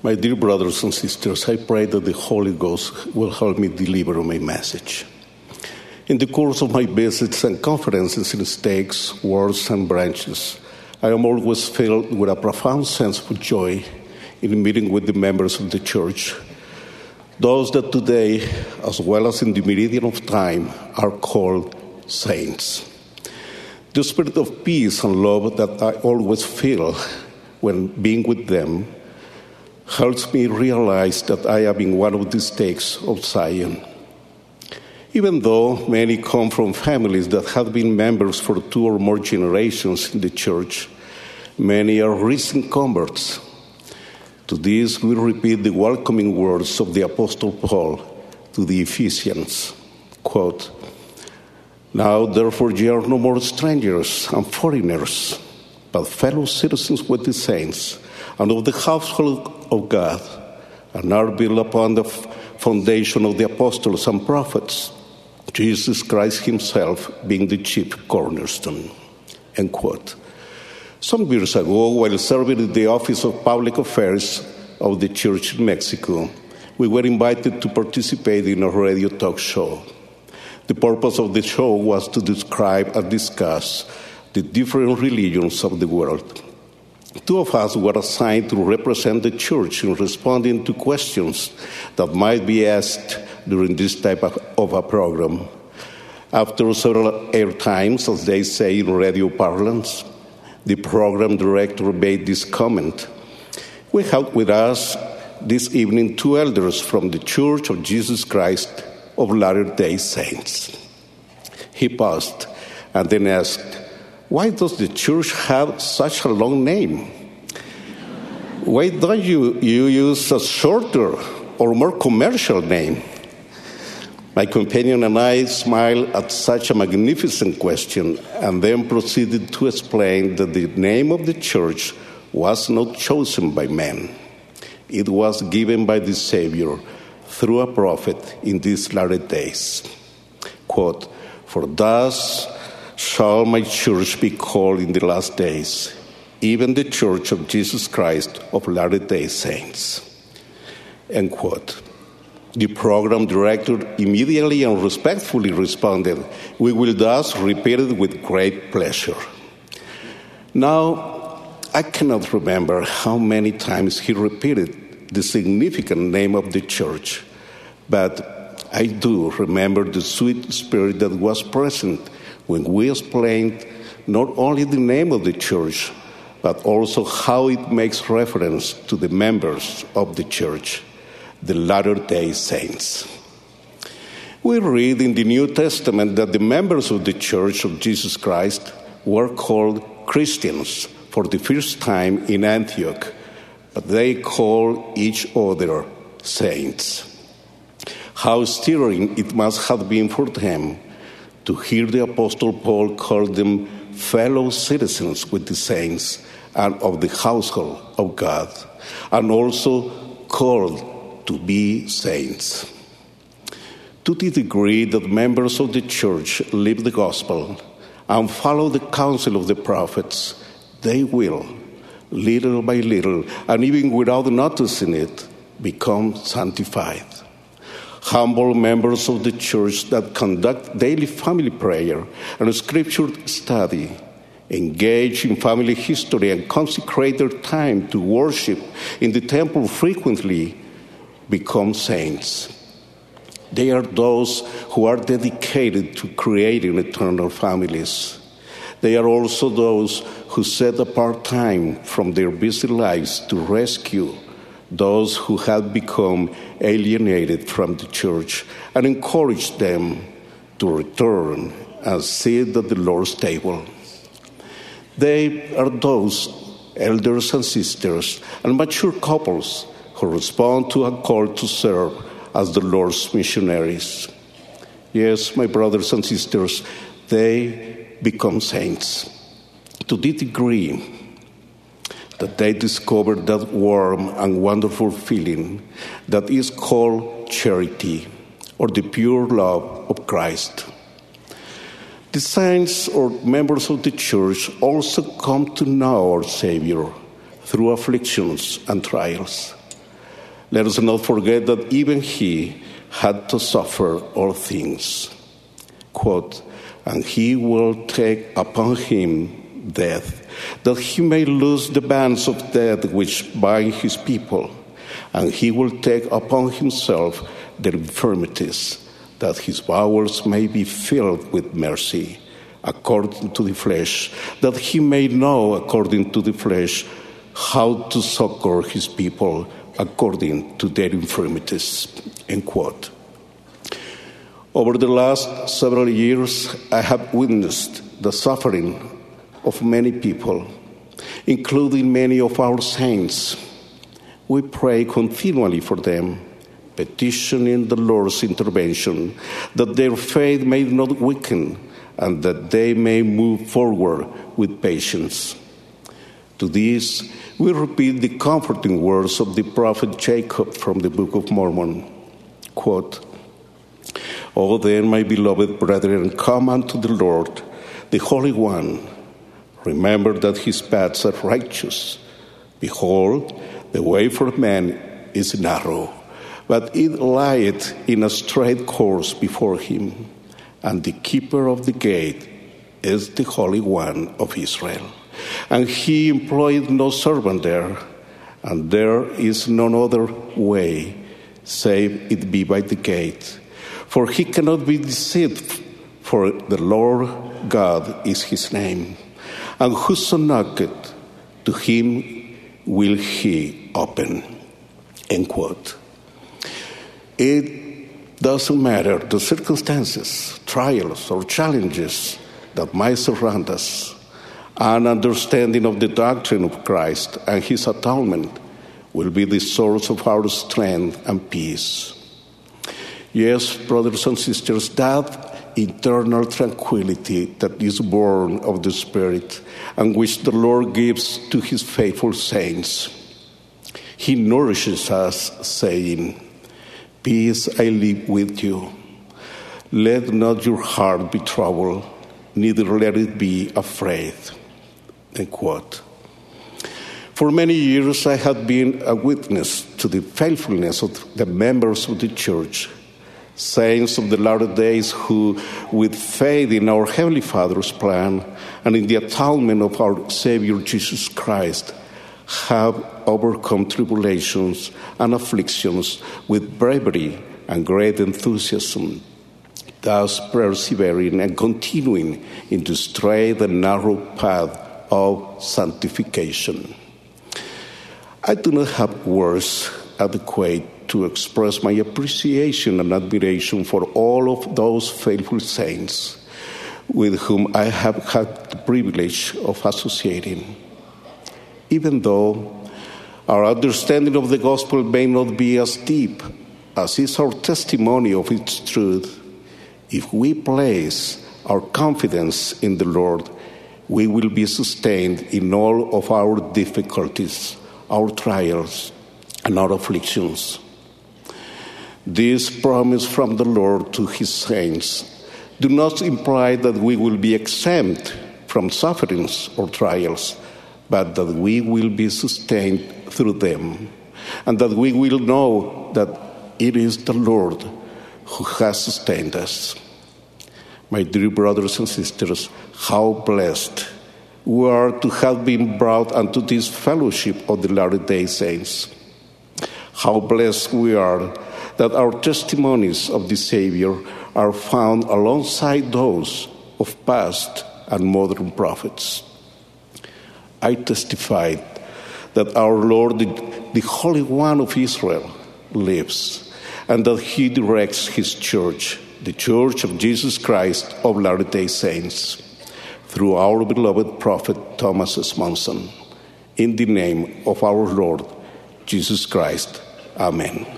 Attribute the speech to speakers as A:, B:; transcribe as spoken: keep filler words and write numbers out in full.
A: My dear brothers and sisters, I pray that the Holy Ghost will help me deliver my message. In the course of my visits and conferences in stakes, wards, and branches, I am always filled with a profound sense of joy in meeting with the members of the Church, those that today, as well as in the meridian of time, are called saints. The spirit of peace and love that I always feel when being with them helps me realize that I am in one of the stakes of Zion. Even though many come from families that have been members for two or more generations in the Church, many are recent converts. To this, we repeat the welcoming words of the Apostle Paul to the Ephesians, quote, "Now, therefore, ye are no more strangers and foreigners, but fellow citizens with the saints and of the household of God, and are built upon the foundation of the apostles and prophets, Jesus Christ himself being the chief cornerstone." End quote. Some years ago, while serving in the Office of Public Affairs of the Church in Mexico, we were invited to participate in a radio talk show. The purpose of the show was to describe and discuss the different religions of the world. Two of us were assigned to represent the Church in responding to questions that might be asked during this type of, of a program. After several airtimes, as they say in radio parlance, the program director made this comment: "We have with us this evening two elders from the Church of Jesus Christ of Latter-day Saints." He paused and then asked, "Why does the Church have such a long name? Why don't you, you use a shorter or more commercial name?" My companion and I smiled at such a magnificent question and then proceeded to explain that the name of the Church was not chosen by men. It was given by the Savior through a prophet in these latter days. Quote, "For thus shall my church be called in the last days, even the Church of Jesus Christ of Latter-day Saints." End quote. The program director immediately and respectfully responded, "We will thus repeat it with great pleasure." Now, I cannot remember how many times he repeated the significant name of the Church, but I do remember the sweet spirit that was present when we explained not only the name of the Church, but also how it makes reference to the members of the Church, the Latter-day Saints. We read in the New Testament that the members of the Church of Jesus Christ were called Christians for the first time in Antioch, but they called each other saints. How stirring it must have been for them to hear the Apostle Paul call them fellow citizens with the saints and of the household of God, and also called to be saints. To the degree that members of the Church live the gospel and follow the counsel of the prophets, they will, little by little, and even without noticing it, become sanctified. Humble members of the Church that conduct daily family prayer and scripture study, engage in family history, and consecrate their time to worship in the temple frequently, become saints. They are those who are dedicated to creating eternal families. They are also those who set apart time from their busy lives to rescue those who have become alienated from the Church and encourage them to return and sit at the Lord's table. They are those elders and sisters and mature couples who respond to a call to serve as the Lord's missionaries. Yes, my brothers and sisters, they become saints to the degree that they discover that warm and wonderful feeling that is called charity, or the pure love of Christ. The saints or members of the Church also come to know our Savior through afflictions and trials. Let us not forget that even he had to suffer all things. Quote, and he will take upon him death, that he may loose the bands of death which bind his people, and he will take upon himself their infirmities, that his bowels may be filled with mercy, according to the flesh, that he may know, according to the flesh, how to succor his people according to their infirmities. End quote. Over the last several years, I have witnessed the suffering of many people, including many of our saints. We pray continually for them, petitioning the Lord's intervention, that their faith may not weaken and that they may move forward with patience. To this, we repeat the comforting words of the prophet Jacob from the Book of Mormon. Quote, O then, my beloved brethren, come unto the Lord, the Holy One. Remember that his paths are righteous. Behold, the way for man is narrow, but it lieth in a straight course before him, and the keeper of the gate is the Holy One of Israel. And he employed no servant there, and there is none other way, save it be by the gate. For he cannot be deceived, for the Lord God is his name. And whoso knocketh, to him will he open. End quote. It doesn't matter the circumstances, trials, or challenges that might surround us. An understanding of the doctrine of Christ and his atonement will be the source of our strength and peace. Yes, brothers and sisters, that eternal tranquility that is born of the Spirit and which the Lord gives to his faithful saints. He nourishes us, saying, Peace I leave with you. Let not your heart be troubled, neither let it be afraid. End quote. For many years I have been a witness to the faithfulness of the members of the church, saints of the latter days who, with faith in our Heavenly Father's plan and in the atonement of our Savior Jesus Christ, have overcome tribulations and afflictions with bravery and great enthusiasm, thus persevering and continuing in the straight and narrow path of sanctification. I do not have words adequate to express my appreciation and admiration for all of those faithful saints with whom I have had the privilege of associating. Even though our understanding of the gospel may not be as deep as is our testimony of its truth, if we place our confidence in the Lord, we will be sustained in all of our difficulties, our trials, and our afflictions. This promise from the Lord to his saints do not imply that we will be exempt from sufferings or trials, but that we will be sustained through them, and that we will know that it is the Lord who has sustained us. My dear brothers and sisters, how blessed we are to have been brought unto this fellowship of the Latter-day Saints. How blessed we are that our testimonies of the Savior are found alongside those of past and modern prophets. I testified that our Lord, the, the Holy One of Israel, lives, and that he directs his church, the Church of Jesus Christ of Latter-day Saints, through our beloved prophet Thomas S. Monson. In the name of our Lord Jesus Christ. Amen.